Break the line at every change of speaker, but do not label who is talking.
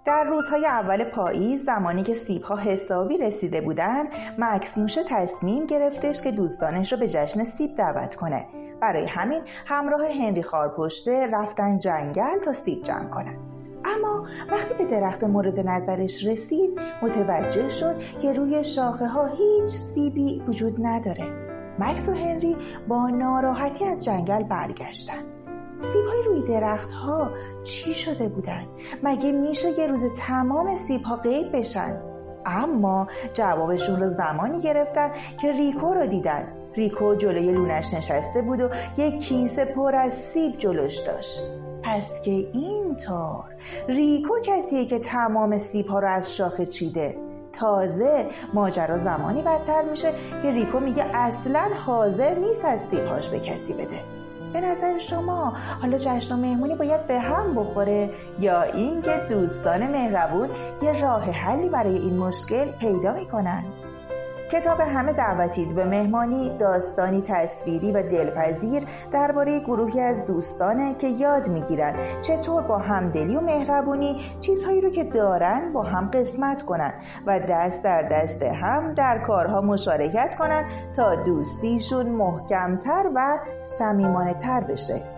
در روزهای اول پاییز، زمانی که سیب‌ها حسابی رسیده بودن، مکس موشه تصمیم گرفتش که دوستانش رو به جشن سیب دعوت کنه. برای همین همراه هنری خارپشته رفتن جنگل تا سیب جمع کنن. اما وقتی به درخت مورد نظرش رسید، متوجه شد که روی شاخه ها هیچ سیبی وجود نداره. مکس و هنری با ناراحتی از جنگل برگشتن. سیب‌های روی درخت‌ها چی شده بودن؟ مگه میشه یه روز تمام سیب‌ها غیب بشن؟ اما جوابشون رو زمانی گرفتن که ریکو رو دیدن. ریکو جلوی لونش نشسته بود و یک کیسه پر از سیب جلوش داشت. پس که اینطور ریکو کسیه که تمام سیب‌ها رو از شاخه چیده. تازه ماجرا زمانی بدتر میشه که ریکو میگه اصلاً حاضر نیست از سیب‌هاش به کسی بده. به نظر شما حالا جشن و مهمونی باید به هم بخوره یا اینکه دوستان مهربون یه راه حلی برای این مشکل پیدا میکنن؟ کتاب همه دعوتید به مهمانی داستانی تصویری و دلپذیر درباره گروهی از دوستانه که یاد میگیرن چطور با همدلی و مهربونی چیزهایی رو که دارن با هم قسمت کنن و دست در دست هم در کارها مشارکت کنن تا دوستیشون محکمتر و صمیمانه‌تر بشه.